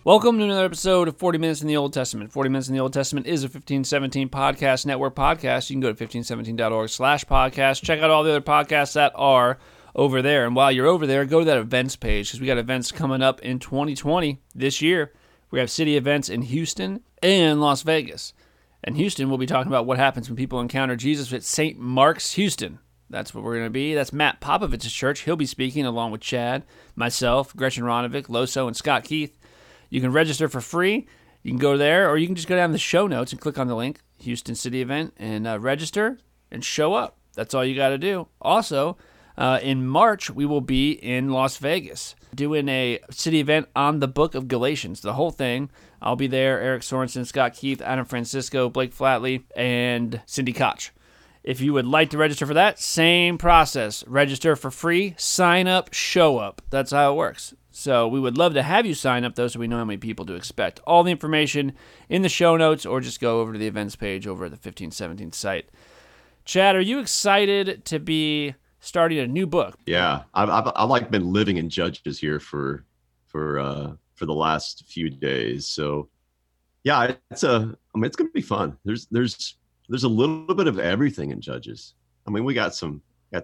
Welcome to another episode of 40 Minutes in the Old Testament. 40 Minutes in the Old Testament is a 1517 Podcast Network podcast. You can go to 1517.org/podcast. Check out all the other podcasts that are over there. And while you're over there, go to that events page because we got events coming up in 2020 this year. We have city events in Houston and Las Vegas. In Houston, we'll be talking about what happens when people encounter Jesus at St. Mark's, Houston. That's what we're going to be. That's Matt Popovich's church. He'll be speaking along with Chad, myself, Gretchen Ronovic, Loso, and Scott Keith. You can register for free. You can go there, or you can just go down to the show notes and click on the link, Houston City Event, and register and show up. That's all you got to do. Also, in March, we will be in Las Vegas doing a city event on the book of Galatians, the whole thing. I'll be there, Eric Sorensen, Scott Keith, Adam Francisco, Blake Flatley, and Cindy Koch. If you would like to register for that, same process. Register for free, sign up, show up. That's how it works. So we would love to have you sign up, though, so we know how many people to expect. All the information in the show notes, or just go over to the events page over at the 1517 site. Chad, are you excited to be starting a new book? Yeah, I've like been living in Judges here for the last few days. So yeah, it's going to be fun. There's a little bit of everything in Judges. I mean, we got some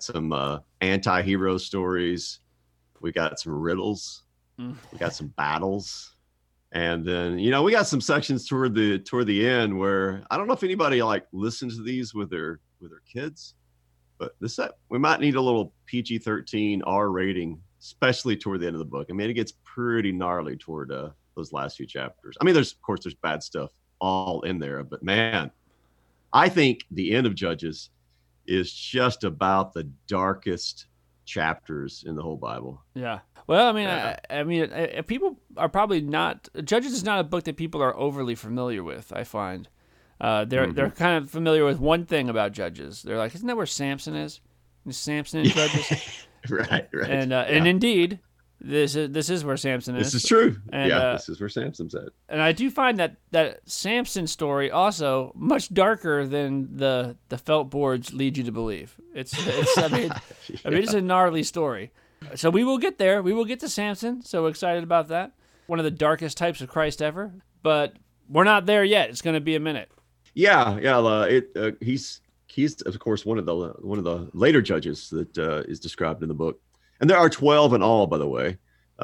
anti-hero stories. We got some riddles. We got some battles. And then, we got some sections toward the end where I don't know if anybody listens to these with their kids, but we might need a little PG-13 R rating, especially toward the end of the book. I mean, it gets pretty gnarly toward those last few chapters. I mean, there's bad stuff all in there, but man, I think the end of Judges is just about the darkest chapters in the whole Bible. Yeah. Well, I mean, people are probably not. Judges is not a book that people are overly familiar with. I find they're kind of familiar with one thing about Judges. They're like, isn't that where Samson is? Is Samson in Judges? Right. And indeed, this is where Samson is. This is true. And, this is where Samson's at. And I do find that Samson story also much darker than the felt boards lead you to believe. It's it's a gnarly story. So we will get there. We will get to Samson. So excited about that. One of the darkest types of Christ ever. But we're not there yet. It's going to be a minute. Yeah. He's of course one of the later judges that is described in the book. And there are 12 in all, by the way.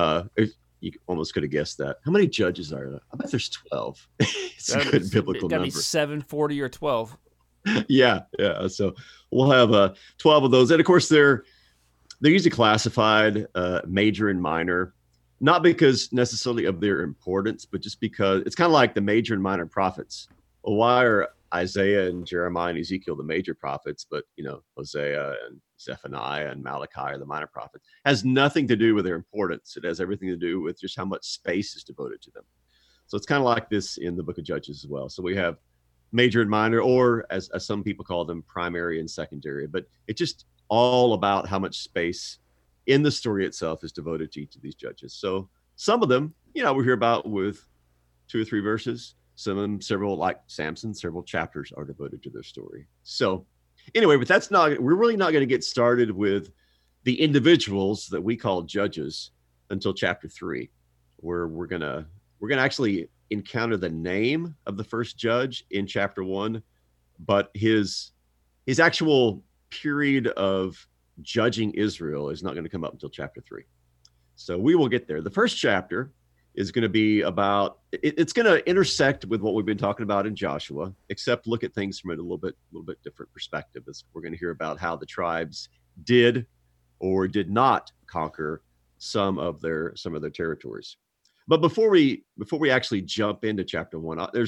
You almost could have guessed that. How many judges are there? I bet there's 12. It's a good biblical number. Got to be 7, 40, or 12. Yeah. So we'll have 12 of those. And of course, they're usually classified major and minor, not because necessarily of their importance, but just because it's kind of like the major and minor prophets. Well, why are Isaiah and Jeremiah and Ezekiel the major prophets, but Hosea and Zephaniah and Malachi are the minor prophets? Has nothing to do with their importance. It has everything to do with just how much space is devoted to them. So it's kind of like this in the book of Judges as well. So we have major and minor, or as some people call them, primary and secondary, but it's just all about how much space in the story itself is devoted to each of these judges. So some of them, we hear about with 2 or 3 verses. Some of them, several, like Samson, several chapters are devoted to their story. So anyway, but we're really not going to get started with the individuals that we call judges until chapter 3, where we're going to actually encounter the name of the first judge in chapter 1, but his actual period of judging Israel is not going to come up until chapter 3. So we will get there. The first chapter is going to be about, it's going to intersect with what we've been talking about in Joshua, except look at things from a little bit different perspective. As we're going to hear about how the tribes did or did not conquer some of their territories. But before we actually jump into chapter 1, there's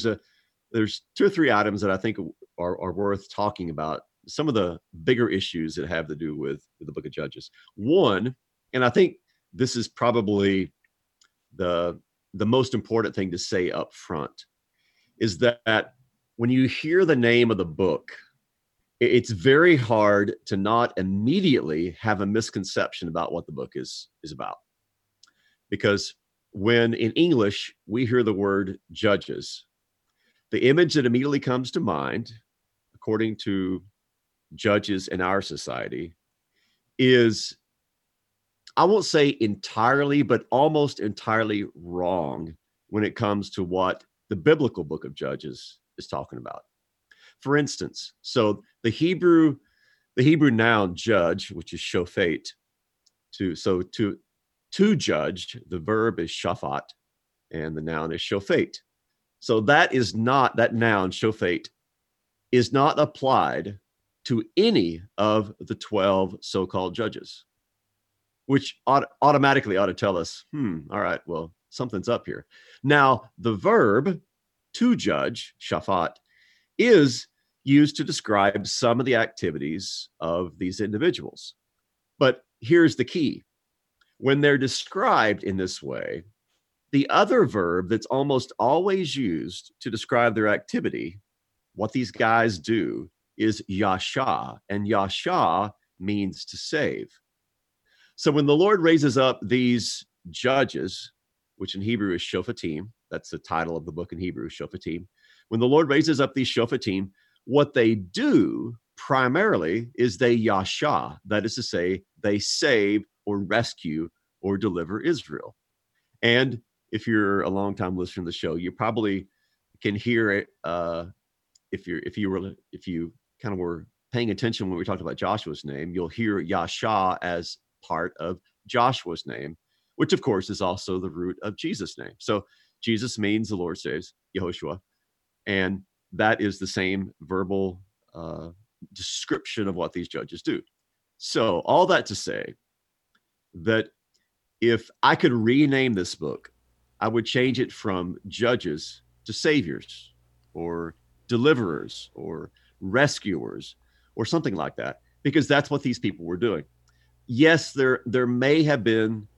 2 or 3 items that I think are worth talking about. Some of the bigger issues that have to do with the book of Judges. One, and I think this is probably the most important thing to say up front, is that when you hear the name of the book, it's very hard to not immediately have a misconception about what the book is about. Because when in English we hear the word Judges, the image that immediately comes to mind, according to judges in our society, is, I won't say entirely, but almost entirely wrong when it comes to what the biblical book of Judges is talking about. For instance, so the Hebrew noun judge, which is shofet, to judge, the verb is shafat, and the noun is shofet. So that noun shofet is not applied to any of the 12 so-called judges, which automatically ought to tell us, all right, well, something's up here. Now, the verb to judge, shafat, is used to describe some of the activities of these individuals. But here's the key. When they're described in this way, the other verb that's almost always used to describe their activity, what these guys do, is yasha, and yasha means to save. So when the Lord raises up these judges, which in Hebrew is shofatim, that's the title of the book in Hebrew, shofatim. When the Lord raises up these shofatim, what they do primarily is they yasha, that is to say, they save or rescue or deliver Israel. And if you're a longtime listener to the show, you probably can hear it. If you kind of were paying attention when we talked about Joshua's name, you'll hear Yasha as part of Joshua's name, which of course is also the root of Jesus' name. So Jesus means the Lord saves, Yehoshua, and that is the same verbal description of what these judges do. So all that to say that if I could rename this book, I would change it from judges to saviors or deliverers or rescuers or something like that, because that's what these people were doing. Yes, there may have been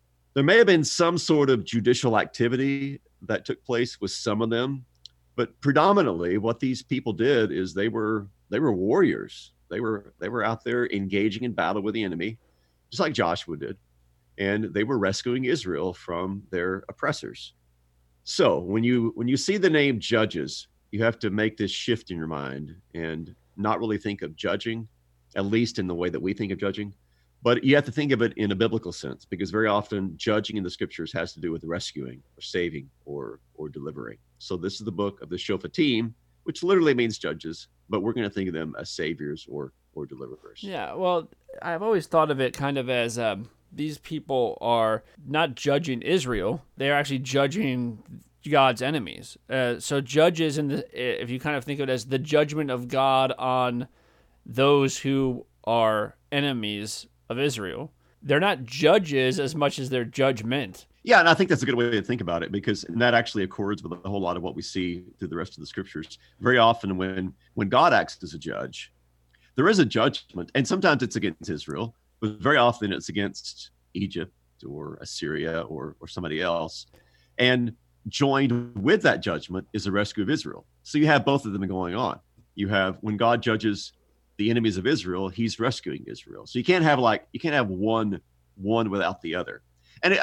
some sort of judicial activity that took place with some of them, but predominantly what these people did is they were warriors. They were out there engaging in battle with the enemy, just like Joshua did, and they were rescuing Israel from their oppressors. So when you see the name Judges, you have to make this shift in your mind and not really think of judging, at least in the way that we think of judging, but you have to think of it in a biblical sense, because very often judging in the scriptures has to do with rescuing or saving or delivering. So this is the book of the Shophatim, which literally means judges, but we're going to think of them as saviors or deliverers. Yeah, well, I've always thought of it kind of as these people are not judging Israel; they're actually judging God's enemies. So judges, if you kind of think of it as the judgment of God on those who are enemies of Israel, they're not judges as much as they're judgment. Yeah, and I think that's a good way to think about it, because that actually accords with a whole lot of what we see through the rest of the scriptures. Very often when God acts as a judge, there is a judgment, and sometimes it's against Israel, but very often it's against Egypt or Assyria or somebody else. And joined with that judgment is the rescue of Israel. So you have both of them going on. You have, when God judges the enemies of Israel, he's rescuing Israel. So you can't have one without the other. And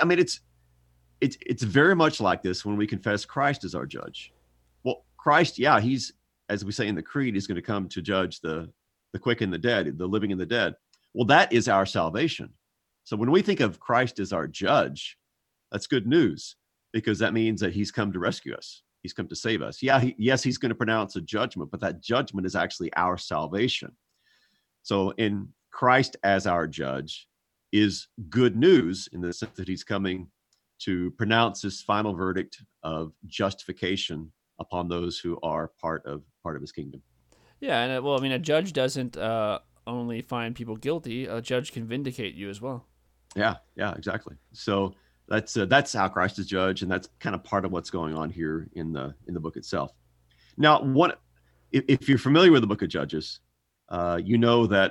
it's very much like this when we confess Christ as our judge. Well, Christ, yeah, he's, as we say in the creed, he's going to come to judge the quick and the dead, the living and the dead. Well, that is our salvation. So when we think of Christ as our judge, that's good news, because that means that he's come to rescue us. He's come to save us. Yeah, he's going to pronounce a judgment, but that judgment is actually our salvation. So in Christ as our judge is good news in the sense that he's coming to pronounce his final verdict of justification upon those who are part of his kingdom. Yeah, and a judge doesn't only find people guilty. A judge can vindicate you as well. Yeah, exactly. So that's how Christ is judged, and that's kind of part of what's going on here in the book itself. Now, if you're familiar with the book of Judges, you know that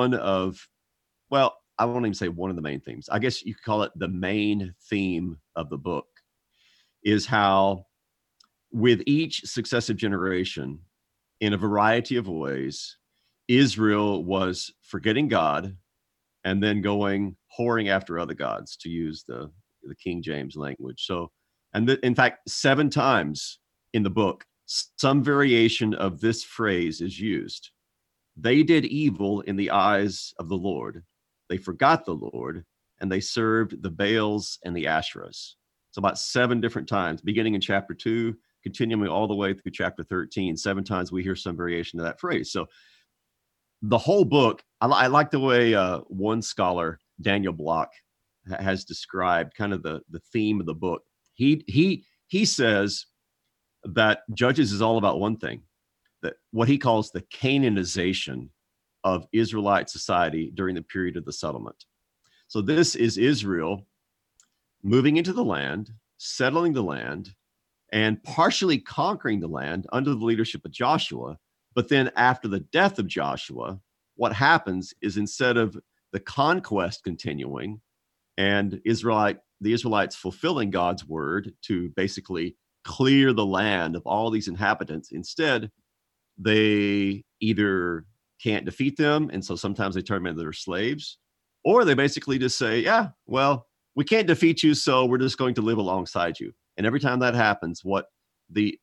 I won't even say one of the main themes. I guess you could call it the main theme of the book is how, with each successive generation, in a variety of ways, Israel was forgetting God and then whoring after other gods, to use the King James language. So, in fact, 7 times in the book, some variation of this phrase is used. They did evil in the eyes of the Lord. They forgot the Lord, and they served the Baals and the Asherahs. So about 7 different times, beginning in chapter 2, continuing all the way through chapter 13. 7 times we hear some variation of that phrase. So the whole book, I like the way one scholar, Daniel Block, has described kind of the theme of the book. He says that Judges is all about one thing, that what he calls the Canaanization of Israelite society during the period of the settlement. So this is Israel moving into the land, settling the land, and partially conquering the land under the leadership of Joshua. But then after the death of Joshua, what happens is instead of the conquest continuing and the Israelites fulfilling God's word to basically clear the land of all these inhabitants, instead, they either can't defeat them, and so sometimes they turn them into their slaves, or they basically just say, yeah, well, we can't defeat you, so we're just going to live alongside you. And every time that happens, what the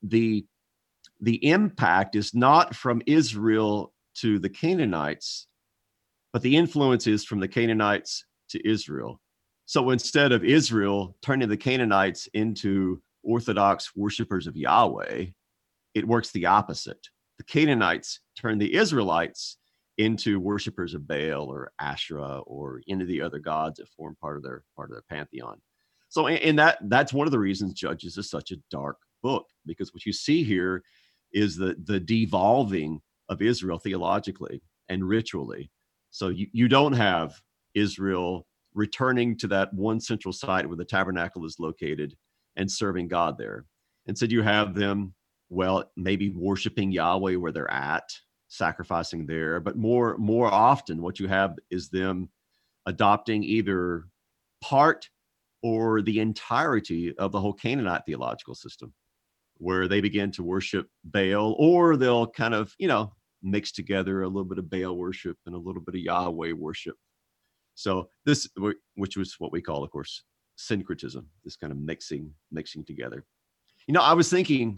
impact is not from Israel to the Canaanites, but the influence is from the Canaanites to Israel. So instead of Israel turning the Canaanites into Orthodox worshipers of Yahweh, it works the opposite. The Canaanites turn the Israelites into worshipers of Baal or Asherah or any of the other gods that form part of their pantheon. So in that's one of the reasons Judges is such a dark book, because what you see here is the devolving of Israel theologically and ritually. So you don't have Israel returning to that one central site where the tabernacle is located and serving God there. Instead, you have them, well, maybe worshiping Yahweh where they're at, sacrificing there. But more often, what you have is them adopting either part or the entirety of the whole Canaanite theological system, where they begin to worship Baal, or they'll kind of, mix together a little bit of Baal worship and a little bit of Yahweh worship. So this, which was what we call, of course, syncretism, this kind of mixing together. I was thinking,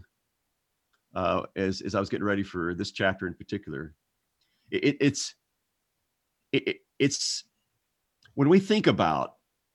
as I was getting ready for this chapter in particular, it's when we think about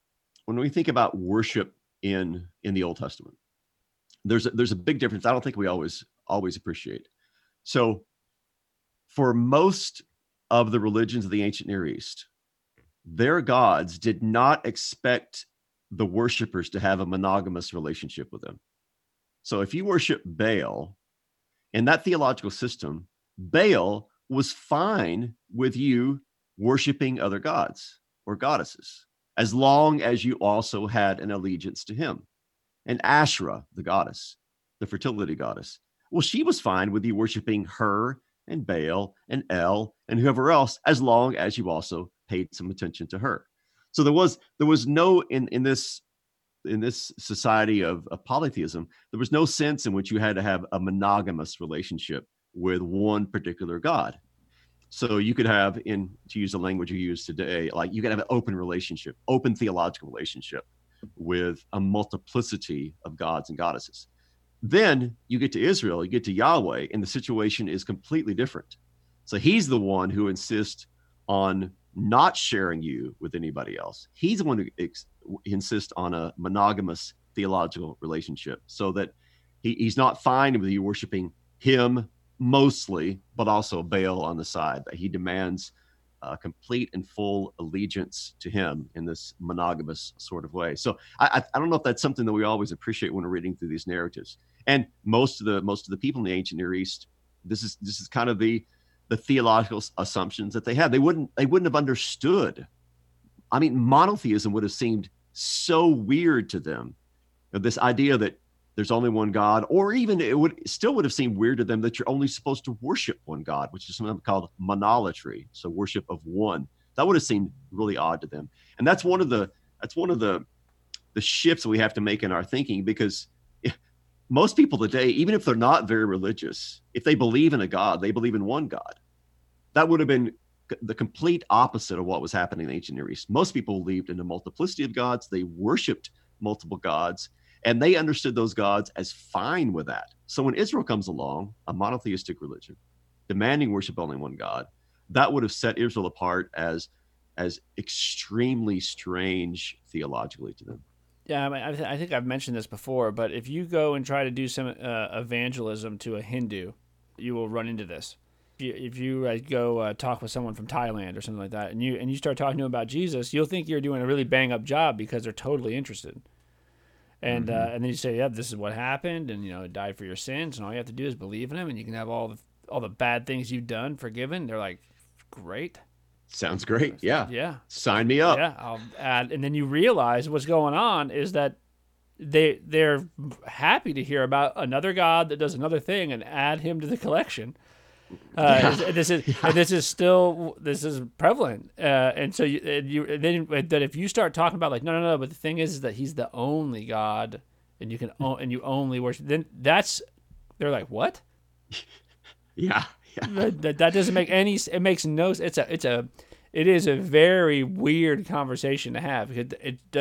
worship in the Old Testament, there's a big difference. I don't think we always appreciate. So for most of the religions of the ancient Near East, their gods did not expect the worshipers to have a monogamous relationship with them. So if you worship Baal, in that theological system, Baal was fine with you worshiping other gods or goddesses, as long as you also had an allegiance to him. And Asherah, the goddess, the fertility goddess, well, she was fine with you worshiping her and Baal and El and whoever else, as long as you also paid some attention to her. So there was no, in this society of polytheism, there was no sense in which you had to have a monogamous relationship with one particular god. So you could have, to use the language you use today, like you could have an open relationship, open theological relationship with a multiplicity of gods and goddesses. Then you get to Israel, you get to Yahweh, and the situation is completely different. So he's the one who insists on not sharing you with anybody else. He's the one who insists on a monogamous theological relationship, so that he's not fine with you worshiping him mostly, but also Baal on the side. That he demands complete and full allegiance to him in this monogamous sort of way. So I don't know if that's something that we always appreciate when we're reading through these narratives. And most of the people in the ancient Near East, this is kind of the theological assumptions that they had. They wouldn't have understood. I mean, monotheism would have seemed so weird to them. This idea that there's only one God, or even it would have seemed weird to them that you're only supposed to worship one God, which is something called monolatry, so worship of one. That would have seemed really odd to them. And that's one of the shifts we have to make in our thinking, because most people today, even if they're not very religious, if they believe in a God, they believe in one God. That would have been the complete opposite of what was happening in the ancient Near East. Most people believed in a multiplicity of gods. They worshipped multiple gods, and they understood those gods as fine with that. So when Israel comes along, a monotheistic religion, demanding worship only one God, that would have set Israel apart as extremely strange theologically to them. Yeah, I mean, I think I've mentioned this before, but if you go and try to do some evangelism to a Hindu, you will run into this. If you go talk with someone from Thailand or something like that, and you start talking to them about Jesus, you'll think you're doing a really bang up job because they're totally interested. And then you say, yeah, this is what happened, and it died for your sins, and all you have to do is believe in him, and you can have all the bad things you've done forgiven. They're like, great. Sounds great. Yeah. Yeah. Sign me up. Yeah, I'll add. And then you realize what's going on is that they're happy to hear about another god that does another thing and add him to the collection. This is prevalent, and so that if you start talking about like no, but the thing is that he's the only God, and you only worship, then they're like, what? Yeah. That doesn't make any. It makes no. It is a very weird conversation to have because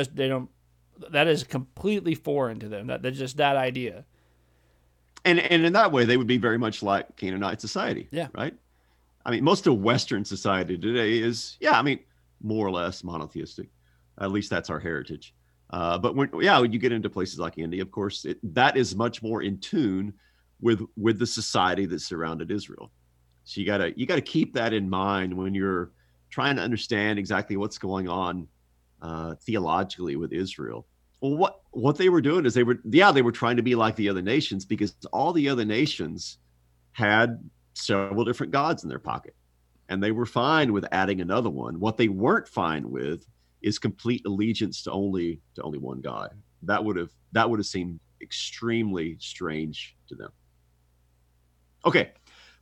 that is completely foreign to them. That's just that idea. And in that way, they would be very much like Canaanite society. Yeah. Right. I mean, most of Western society today is, more or less monotheistic. At least that's our heritage. But when you get into places like India, of course, that is much more in tune with the society that surrounded Israel. So you gotta keep that in mind when you're trying to understand exactly what's going on theologically with Israel. Well, what they were doing is they were trying to be like the other nations because all the other nations had several different gods in their pocket, and they were fine with adding another one. What they weren't fine with is complete allegiance to only one God. That would have seemed extremely strange to them. Okay.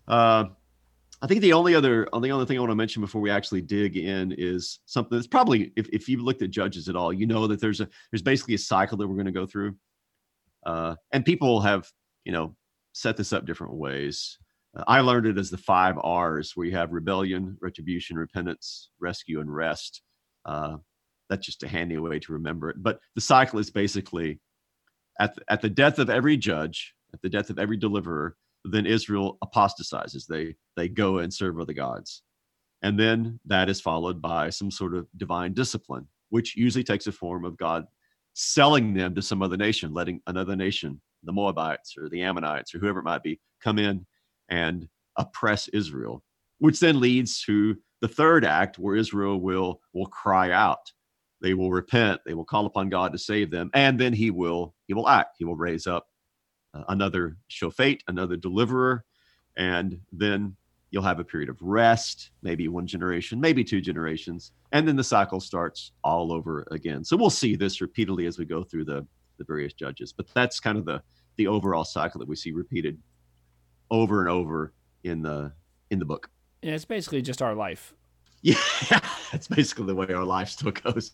I think the only thing I want to mention before we actually dig in is something that's probably, if you've looked at Judges at all, that there's basically a cycle that we're going to go through. And people have, set this up different ways. I learned it as the 5 R's, where you have rebellion, retribution, repentance, rescue, and rest. That's just a handy way to remember it. But the cycle is basically at the death of every judge, at the death of every deliverer, then Israel apostatizes. They go and serve other gods. And then that is followed by some sort of divine discipline, which usually takes a form of God selling them to some other nation, letting another nation, the Moabites or the Ammonites or whoever it might be, come in and oppress Israel, which then leads to the third act where Israel will cry out. They will repent. They will call upon God to save them. And then he will act. He will raise up another shofet, another deliverer, and then you'll have a period of rest, maybe 1 generation, maybe 2 generations, and then the cycle starts all over again. So we'll see this repeatedly as we go through the various judges, but that's kind of the overall cycle that we see repeated over and over in the book. Yeah, it's basically just our life. Yeah, that's basically the way our life still goes.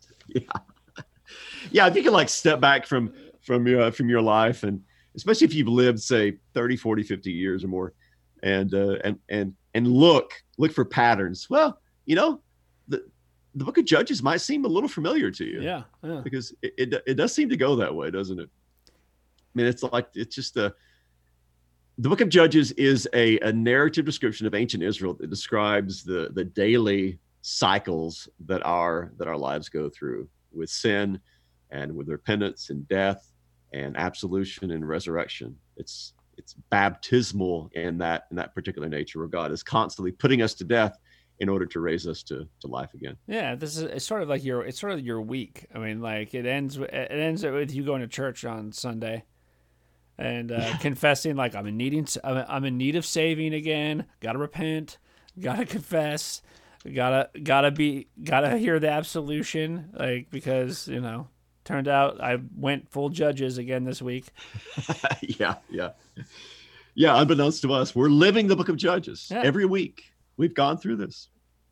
Yeah. If you can step back from your life, and especially if you've lived, say, 30, 40, 50 years or more, and look for patterns. Well, the book of Judges might seem a little familiar to you. Yeah. Because it does seem to go that way, doesn't it? I mean, it's just the book of Judges is a narrative description of ancient Israel that describes the daily cycles that our lives go through with sin and with repentance and death and absolution and resurrection. It's baptismal in that particular nature, where God is constantly putting us to death in order to raise us to life again. Yeah, it's sort of like your week. I mean, it ends with you going to church on Sunday and confessing I'm in need of saving again. Got to repent. Got to confess. Got to hear the absolution, because turned out I went full Judges again this week. Yeah. Unbeknownst to us, we're living the book of Judges every week. We've gone through this.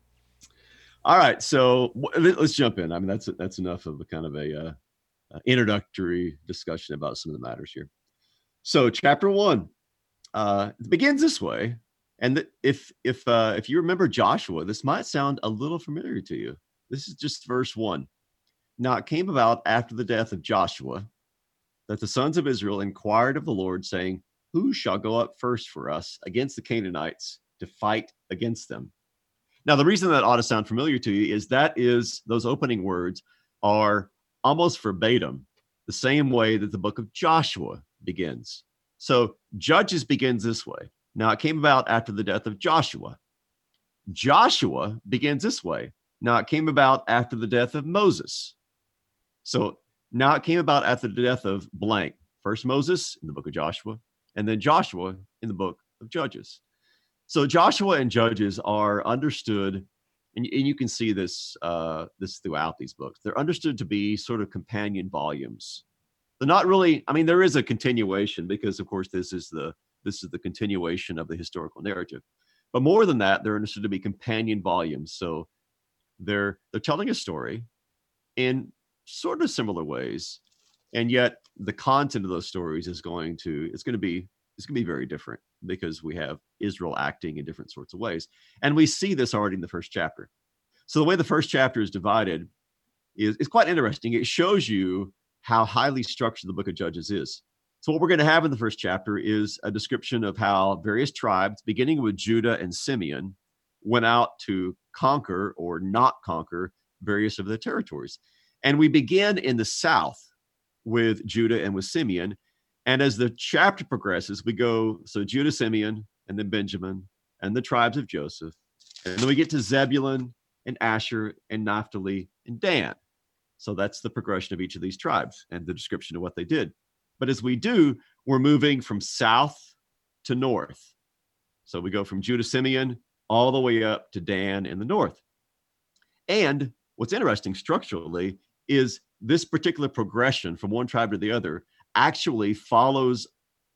All right, so let's jump in. I mean, that's enough of a kind of a introductory discussion about some of the matters here. So, chapter 1 it begins this way, and if you remember Joshua, this might sound a little familiar to you. This is just verse 1. Now it came about after the death of Joshua that the sons of Israel inquired of the Lord, saying, "Who shall go up first for us against the Canaanites to fight against them?" Now, the reason that ought to sound familiar to you is those opening words are almost verbatim the same way that the book of Joshua begins. So Judges begins this way. Now, it came about after the death of Joshua. Joshua begins this way. Now, it came about after the death of Moses. So now it came about after the death of blank. First Moses in the book of Joshua, and then Joshua in the book of Judges. So Joshua and Judges are understood, and you can see this throughout these books. They're understood to be sort of companion volumes. They're not really, I mean, there is a continuation because, of course, this is the continuation of the historical narrative. But more than that, they're understood to be companion volumes. So they're telling a story in sort of similar ways, and yet the content of those stories is going to be very different because we have Israel acting in different sorts of ways. And we see this already in the first chapter. So the way the first chapter is divided is quite interesting. It shows you how highly structured the book of Judges is. So what we're going to have in the first chapter is a description of how various tribes, beginning with Judah and Simeon, went out to conquer or not conquer various of the territories. And we begin in the south with Judah and with Simeon. And as the chapter progresses, we go, so Judah, Simeon, and then Benjamin, and the tribes of Joseph. And then we get to Zebulun and Asher and Naphtali and Dan. So that's the progression of each of these tribes and the description of what they did. But as we do, we're moving from south to north. So we go from Judah, Simeon, all the way up to Dan in the north. And what's interesting structurally is this particular progression from one tribe to the other actually follows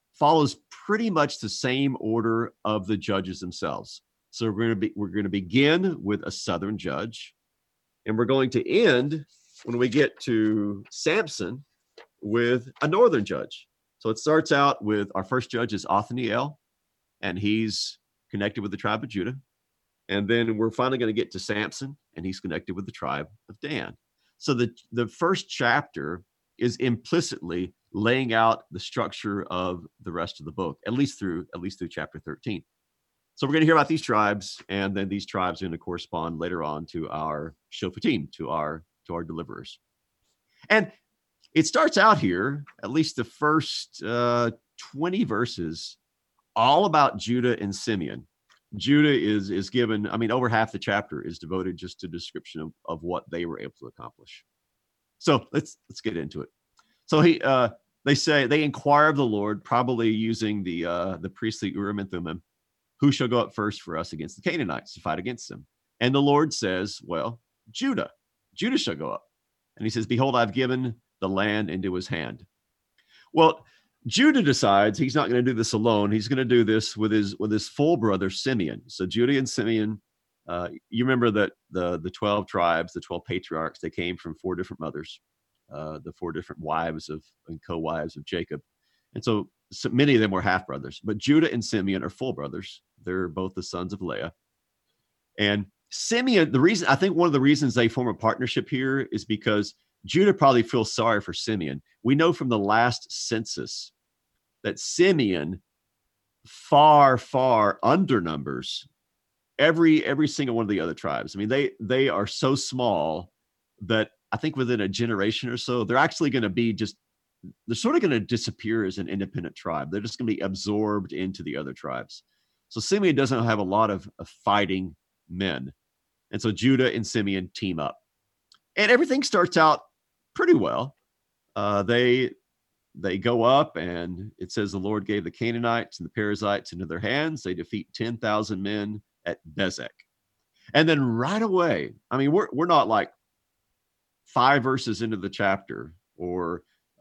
pretty much the same order of the judges themselves. So we're going to begin with a southern judge, and we're going to end when we get to Samson with a northern judge. So it starts out with our first judge is Othniel, and he's connected with the tribe of Judah. And then we're finally going to get to Samson, and he's connected with the tribe of Dan. So the first chapter is implicitly laying out the structure of the rest of the book, at least through chapter 13. So we're going to hear about these tribes, and then these tribes are going to correspond later on to our Shoftim, to our deliverers. And it starts out here, at least the first 20 verses, all about Judah and Simeon. Judah is given, I mean, over half the chapter is devoted just to description of what they were able to accomplish. So let's get into it. So they inquire of the Lord, probably using the priestly Urim and Thummim, who shall go up first for us against the Canaanites to fight against them? And the Lord says, well, Judah shall go up. And he says, behold, I've given the land into his hand. Well, Judah decides he's not going to do this alone. He's going to do this with his full brother Simeon. So Judah and Simeon, you remember that the 12 tribes, the 12 patriarchs, they came from 4 different mothers, the 4 different wives and co-wives of Jacob. And so many of them were half brothers, but Judah and Simeon are full brothers. They're both the sons of Leah. And Simeon, I think one of the reasons they form a partnership here is because Judah probably feels sorry for Simeon. We know from the last census that Simeon far, far undernumbers every single one of the other tribes. I mean, they are so small that I think within a generation or so, they're actually going to be they're sort of going to disappear as an independent tribe. They're just going to be absorbed into the other tribes. So Simeon doesn't have a lot of fighting men. And so Judah and Simeon team up. And everything starts out pretty well. They go up, and it says the Lord gave the Canaanites and the Perizzites into their hands. They defeat 10,000 men at Bezek. And then right away, I mean, we're not like 5 verses into the chapter or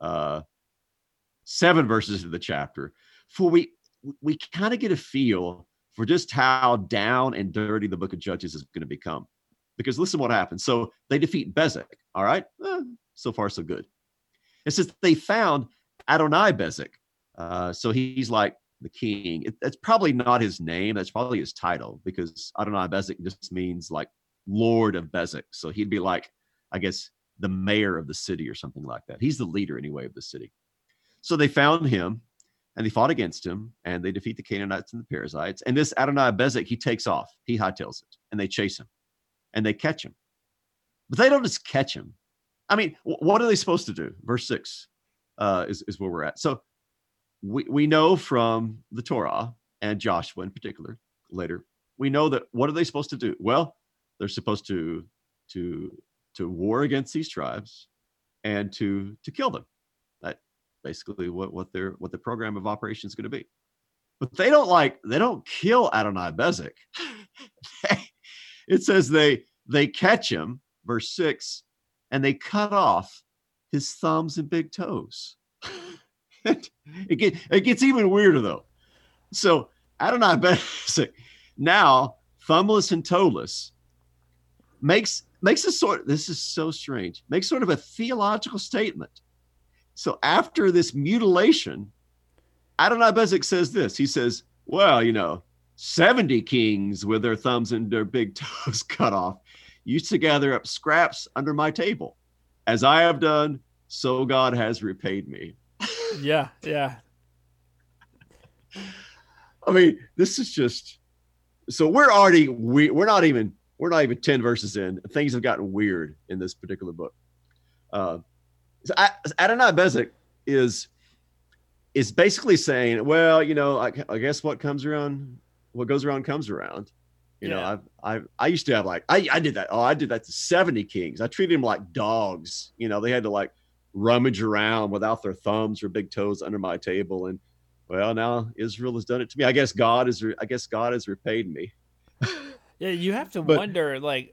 7 verses into the chapter, for we kind of get a feel for just how down and dirty the book of Judges is going to become. Because listen what happens. So they defeat Bezek. All right. So far, so good. It says they found Adonai Bezek. So he's like the king. That's probably not his name. That's probably his title, because Adonai Bezek just means like Lord of Bezek. So he'd be like, I guess, the mayor of the city or something like that. He's the leader anyway of the city. So they found him, and they fought against him, and they defeat the Canaanites and the Perizzites. And this Adonai Bezek, he takes off. He hightails it, and they chase him, and they catch him. But they don't just catch him. I mean, what are they supposed to do? Verse 6, is where we're at. So we know from the Torah and Joshua in particular later, we know that what are they supposed to do? Well, they're supposed to war against these tribes and to kill them. That basically what the program of operation is going to be. But they don't kill Adonai Bezek. It says they catch him, verse 6, and they cut off his thumbs and big toes. It gets even weirder though. So Adonai Bezek, now thumbless and toeless, makes this is so strange, makes sort of a theological statement. So after this mutilation, Adonai Bezek says this. He says, well, 70 kings with their thumbs and their big toes cut off used to gather up scraps under my table. As I have done, so God has repaid me. Yeah. I mean, this is just, so we're not even 10 verses in. Things have gotten weird in this particular book. Adonai Bezek is basically saying, well, I guess what goes around comes around. I used to have I did that. Oh, I did that to 70 kings. I treated them like dogs. They had to rummage around without their thumbs or big toes under my table. And well, now Israel has done it to me. I guess God has repaid me. Yeah, you have to wonder,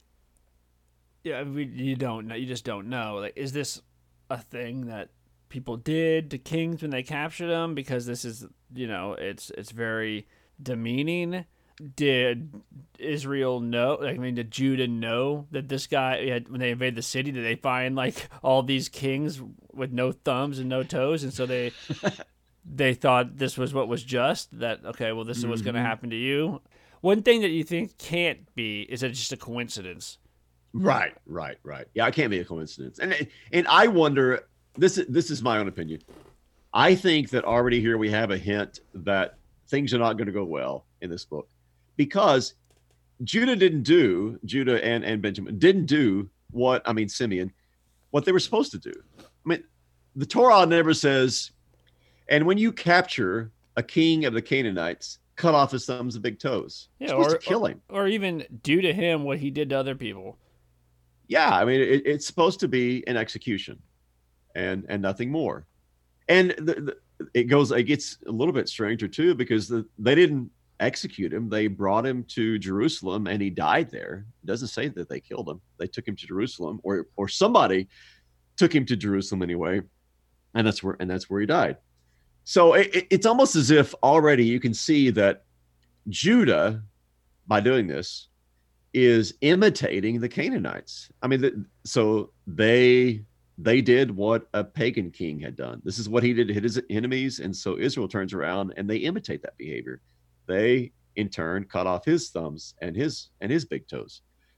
you don't know. You just don't know. Is this a thing that people did to kings when they captured them? Because this is, it's very demeaning. Did Israel know? Did Judah know that this guy when they invaded the city? Did they find all these kings with no thumbs and no toes, and so they thought this was what was just? That okay, well, this is what's going to happen to you. One thing that you think can't be is it just a coincidence? Right. Yeah, it can't be a coincidence, and I wonder. This is my own opinion. I think that already here we have a hint that things are not going to go well in this book, because Judah and Benjamin didn't do Simeon, what they were supposed to do. The Torah never says, and when you capture a king of the Canaanites, cut off his thumbs and big toes. Yeah, You're supposed to kill him. Or even do to him what he did to other people. Yeah, it's supposed to be an execution and nothing more. And it gets a little bit stranger too, because they didn't execute him. They brought him to Jerusalem and he died there. It doesn't say that they killed him. They took him to Jerusalem, or somebody took him to Jerusalem anyway. And that's where he died. So it's almost as if already you can see that Judah, by doing this, is imitating the Canaanites. So they did what a pagan king had done. This is what he did to his enemies. And so Israel turns around and they imitate that behavior. They in turn cut off his thumbs and his big toes.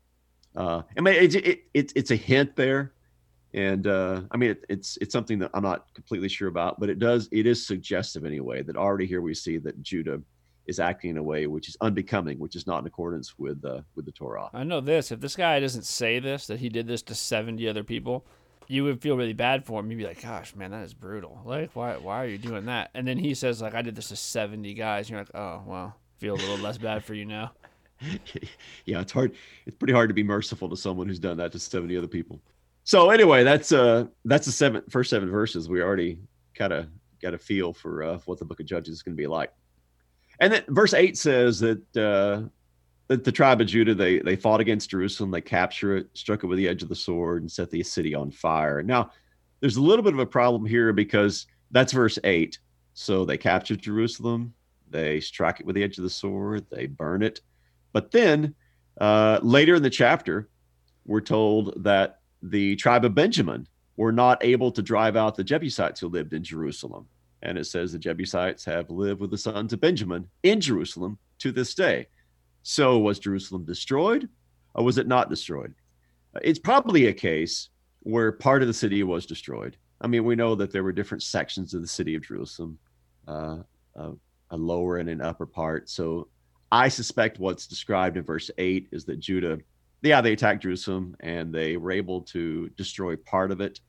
It's a hint there. And it's something that I'm not completely sure about, but it is suggestive anyway, that already here we see that Judah is acting in a way which is unbecoming, which is not in accordance with the Torah. I know this. If this guy doesn't say this, that he did this to 70 other people, you would feel really bad for him. You'd be like, gosh, man, that is brutal. Why are you doing that? And then he says, I did this to 70 guys. And you're like, oh, well, feel a little less bad for you now. Yeah, it's hard. It's pretty hard to be merciful to someone who's done that to 70 other people. So anyway, that's the first 7 verses. We already kind of got a feel for what the book of Judges is going to be like. And then verse 8 says that the tribe of Judah, they fought against Jerusalem, they capture it, struck it with the edge of the sword, and set the city on fire. Now, there's a little bit of a problem here, because that's verse 8. So they captured Jerusalem, they strike it with the edge of the sword, they burn it. But then later in the chapter, we're told that the tribe of Benjamin were not able to drive out the Jebusites who lived in Jerusalem. And it says the Jebusites have lived with the sons of Benjamin in Jerusalem to this day. So was Jerusalem destroyed, or was it not destroyed? It's probably a case where part of the city was destroyed. We know that there were different sections of the city of Jerusalem, a lower and an upper part. So I suspect what's described in verse 8 is that Judah, they attacked Jerusalem and they were able to destroy part of it.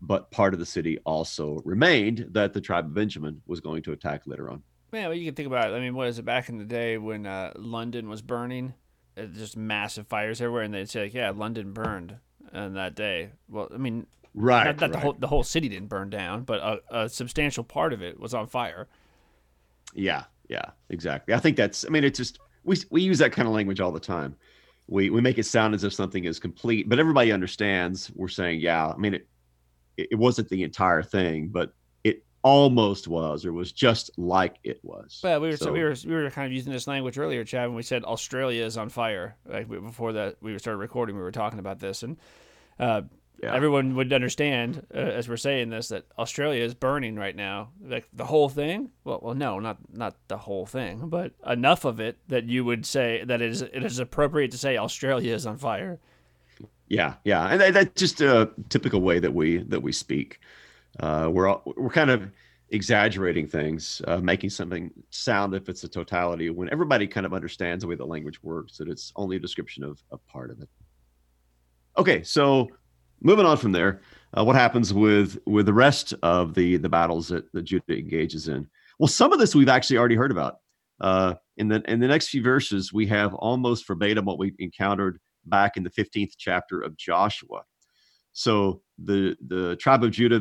but part of the city also remained that the tribe of Benjamin was going to attack later on. Yeah, well, you can think about it. I mean, what is it? Back in the day when London was burning, just massive fires everywhere, and they'd say, like, "Yeah, London burned on that day." Well, I mean, Right, not right. the whole city didn't burn down, but a substantial part of it was on fire. Yeah, yeah, exactly. I think that's, I mean, it's just, we use that kind of language all the time. We make it sound as if something is complete, but everybody understands we're saying, yeah, I mean, it wasn't the entire thing, but it almost was, or was just like it was. Well, So, we were kind of using this language earlier, Chad, when we said Australia is on fire. Like before that, we started recording, we were talking about this, and uh, yeah, everyone would understand as we're saying this that Australia is burning right now, like the whole thing. Well, no, not the whole thing, but enough of it that you would say that it is appropriate to say Australia is on fire. yeah, yeah. And that's just a typical way that we speak. We're kind of exaggerating things, making something sound if it's a totality when everybody kind of understands the way the language works, that it's only a description of a part of it. Okay, so moving on from there, what happens with the rest of the battles that Judah engages in? Well, some of this we've actually already heard about. In the next few verses, we have almost verbatim what we encountered back in the 15th chapter of Joshua. So the tribe of Judah,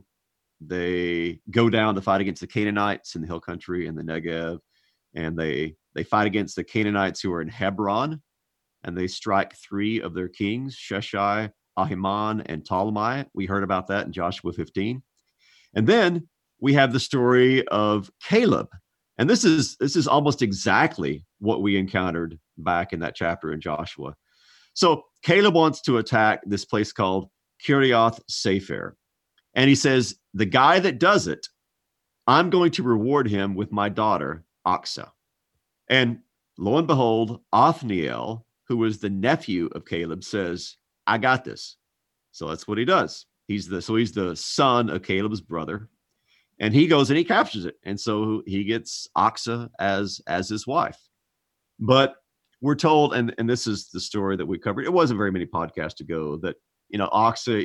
they go down to fight against the Canaanites in the hill country and the Negev, and they fight against the Canaanites who are in Hebron, and they strike three of their kings, Sheshai, Ahiman, and Talmai. We heard about that in Joshua 15. And then we have the story of Caleb. And this is almost exactly what we encountered back in that chapter in Joshua. So Caleb wants to attack this place called Kiriath Sefer. And he says, the guy that does it, I'm going to reward him with my daughter, Aksa. And lo and behold, Othniel, who was the nephew of Caleb, says, I got this. So that's what he does. He's the son of Caleb's brother. And he goes and he captures it. And so he gets Aksa as his wife. But we're told, and this is the story that we covered, it wasn't very many podcasts ago, that Aksa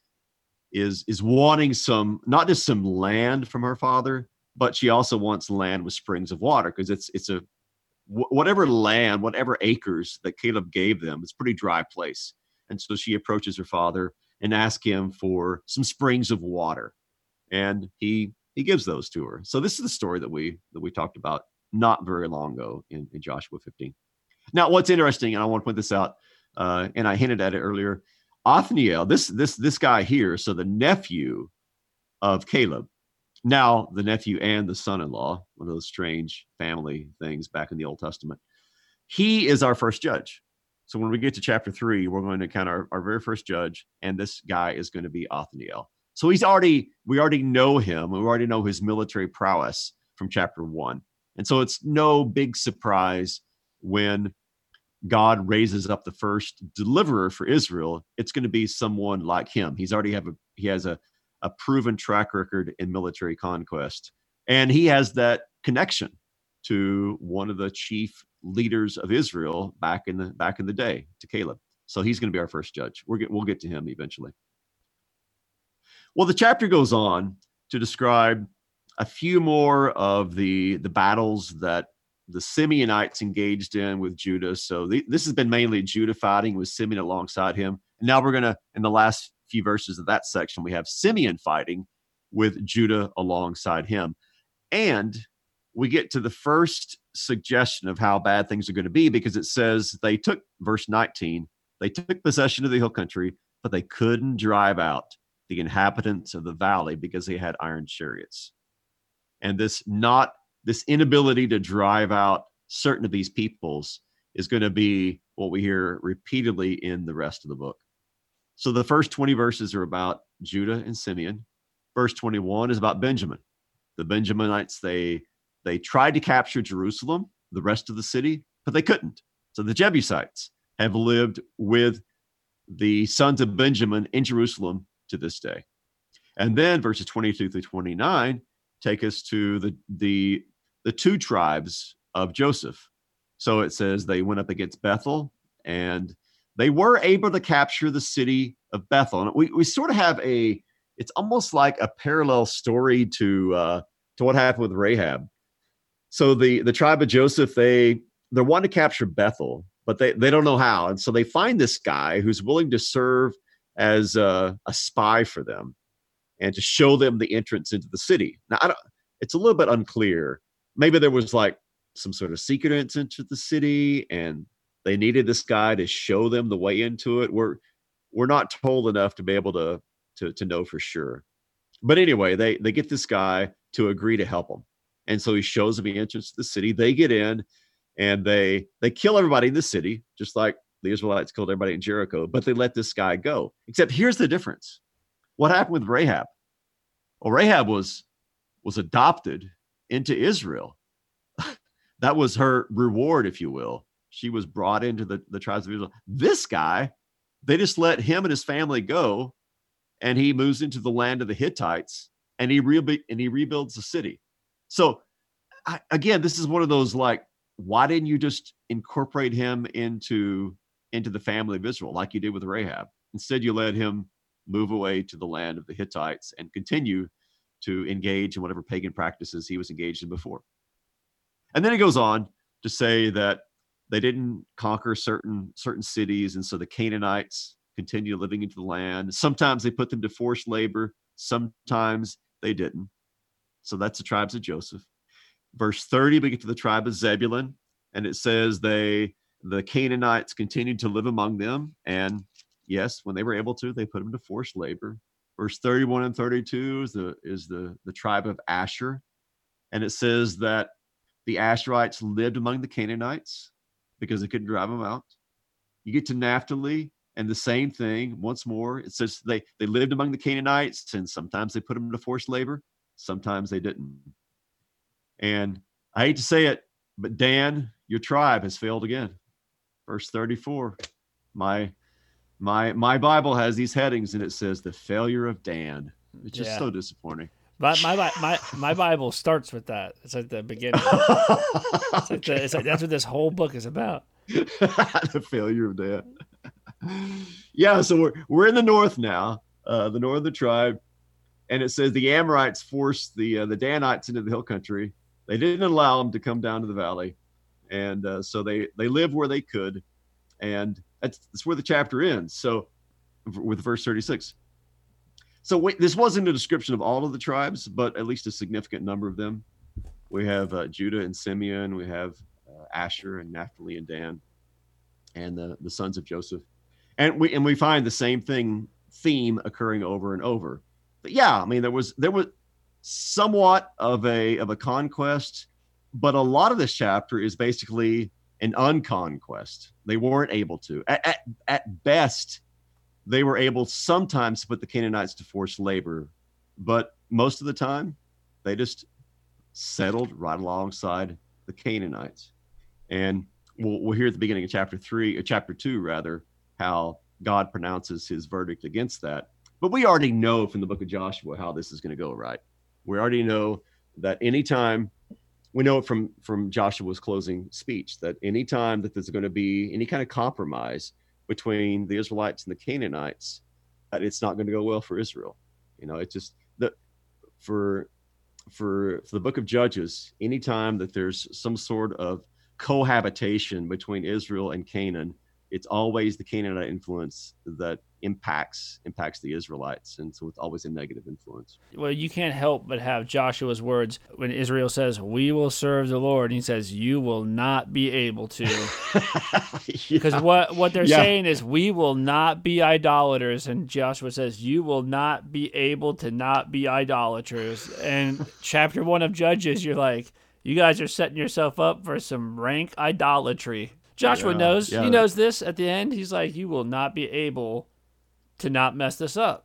is wanting some, not just some land from her father, but she also wants land with springs of water, because it's a whatever land, whatever acres that Caleb gave them, it's a pretty dry place. And so she approaches her father and asks him for some springs of water. And he gives those to her. So this is the story that we talked about not very long ago in Joshua 15. Now, what's interesting, and I want to point this out, and I hinted at it earlier, Othniel, this guy here, so the nephew of Caleb, now the nephew and the son-in-law, one of those strange family things back in the Old Testament, he is our first judge. So when we get to chapter 3, we're going to encounter our very first judge, and this guy is going to be Othniel. So we already know him. We already know his military prowess from chapter 1. And so it's no big surprise when God raises up the first deliverer for Israel, it's going to be someone like him. He has a proven track record in military conquest, and he has that connection to one of the chief leaders of Israel back in the day, to Caleb. So he's going to be our first judge. We'll get to him eventually. Well, the chapter goes on to describe a few more of the battles that the Simeonites engaged in with Judah. So this has been mainly Judah fighting with Simeon alongside him. And now we're going to, in the last few verses of that section, we have Simeon fighting with Judah alongside him. And we get to the first suggestion of how bad things are going to be, because it says they took, verse 19, they took possession of the hill country, but they couldn't drive out the inhabitants of the valley because they had iron chariots. And this inability to drive out certain of these peoples is going to be what we hear repeatedly in the rest of the book. So the first 20 verses are about Judah and Simeon. Verse 21 is about Benjamin. The Benjaminites, they tried to capture Jerusalem, the rest of the city, but they couldn't. So the Jebusites have lived with the sons of Benjamin in Jerusalem to this day. And then verses 22 through 29 take us to the two tribes of Joseph. So it says they went up against Bethel, and they were able to capture the city of Bethel. And we sort of have a it's almost like a parallel story to what happened with Rahab. So the tribe of Joseph, they're wanting to capture Bethel, but they don't know how. And so they find this guy who's willing to serve as a spy for them and to show them the entrance into the city. Now, it's a little bit unclear. Maybe there was like some sort of secret entrance into the city and they needed this guy to show them the way into it. We're not told enough to be able to know for sure. But anyway, they get this guy to agree to help them. And so he shows them the entrance to the city. They get in and they kill everybody in the city, just like the Israelites killed everybody in Jericho, but they let this guy go. Except here's the difference. What happened with Rahab? Well, Rahab was adopted into Israel. That was her reward, if you will. She was brought into the tribes of Israel. This guy, they just let him and his family go, and he moves into the land of the Hittites, and he rebuilds the city. So, again, this is one of those like, why didn't you just incorporate him into the family of Israel like you did with Rahab? Instead, you let him move away to the land of the Hittites and continue to engage in whatever pagan practices he was engaged in before. And then it goes on to say that they didn't conquer certain cities, and so the Canaanites continue living into the land. Sometimes they put them to forced labor, sometimes they didn't. So that's the tribes of Joseph. Verse 30, we get to the tribe of Zebulun, and it says the Canaanites continued to live among them, and yes, when they were able to, they put them to forced labor. Verse 31 and 32 is the tribe of Asher, and it says that the Asherites lived among the Canaanites because they couldn't drive them out. You get to Naphtali, and the same thing once more. It says they lived among the Canaanites, and sometimes they put them to forced labor, sometimes they didn't. And I hate to say it, but Dan, your tribe has failed again. Verse 34. My Bible has these headings, and it says the failure of Dan. It's just so disappointing. My Bible starts with that. It's at the beginning. It's like that's what this whole book is about. The failure of Dan. Yeah, so we're in the north now, the northern tribe, and it says the Amorites forced the Danites into the hill country. They didn't allow them to come down to the valley, and so they lived where they could, and that's where the chapter ends. So with verse 36. So this wasn't a description of all of the tribes, but at least a significant number of them. We have Judah and Simeon. We have Asher and Naphtali and Dan, and the sons of Joseph. And we find the same theme occurring over and over. But yeah, I mean, there was somewhat of a conquest, but a lot of this chapter is basically an unconquest. They weren't able to. At best, they were able sometimes to put the Canaanites to forced labor, but most of the time, they just settled right alongside the Canaanites. And we'll hear at the beginning of chapter 2, rather, how God pronounces his verdict against that. But we already know from the book of Joshua how this is going to go, right? We already know that anytime, we know from Joshua's closing speech, that anytime that there's going to be any kind of compromise between the Israelites and the Canaanites, that it's not going to go well for Israel. You know, it's just that for the book of Judges, anytime that there's some sort of cohabitation between Israel and Canaan, it's always the Canaanite influence that impacts the Israelites, and so it's always a negative influence. Well, you can't help but have Joshua's words when Israel says, "We will serve the Lord," and he says, "You will not be able to," because what they're saying is, "We will not be idolaters," and Joshua says, "You will not be able to not be idolaters." And chapter 1 of Judges, you're like, you guys are setting yourself up for some rank idolatry. Joshua knows. Yeah. He knows this at the end. He's like, you will not be able to not mess this up.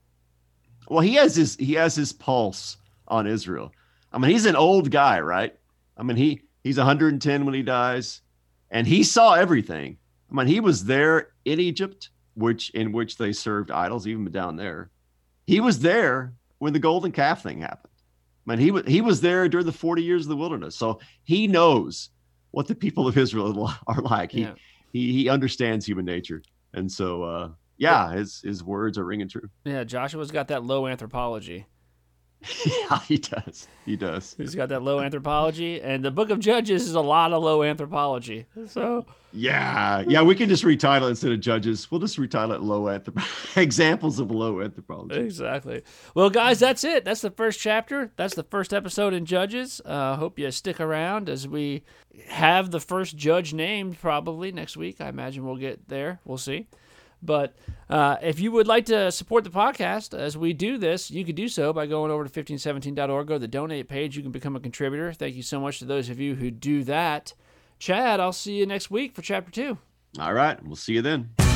Well, he has his pulse on Israel. I mean, he's an old guy, right? I mean, he's 110 when he dies, and he saw everything. I mean, he was there in Egypt, in which they served idols, even down there. He was there when the golden calf thing happened. I mean, he was there during the 40 years of the wilderness, so he knows what the people of Israel are like. He understands human nature. And so, yeah, his words are ringing true. Yeah, Joshua's got that low anthropology. Yeah, he does. He does. He's got that low anthropology, and the Book of Judges is a lot of low anthropology. So yeah, we can just retitle it instead of Judges. We'll just retitle it low examples of low anthropology. Exactly. Well, guys, that's it. That's the first chapter. That's the first episode in Judges. Hope you stick around as we have the first judge named probably next week. I imagine we'll get there. We'll see. But if you would like to support the podcast as we do this, you could do so by going over to 1517.org, go to the donate page. You can become a contributor. Thank you so much to those of you who do that. Chad, I'll see you next week for Chapter 2. All right. We'll see you then.